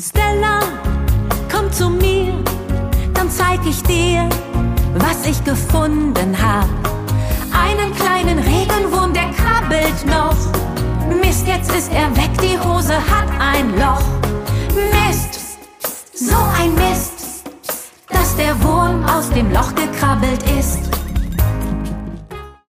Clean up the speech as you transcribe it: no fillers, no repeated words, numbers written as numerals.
Stella, komm zu mir, dann zeig ich dir, was ich gefunden hab. Einen kleinen Regenwurm, der krabbelt noch. Mist, jetzt ist er weg, die Hose hat ein Loch. Mist, so ein Mist, dass der Wurm aus dem Loch gekrabbelt ist.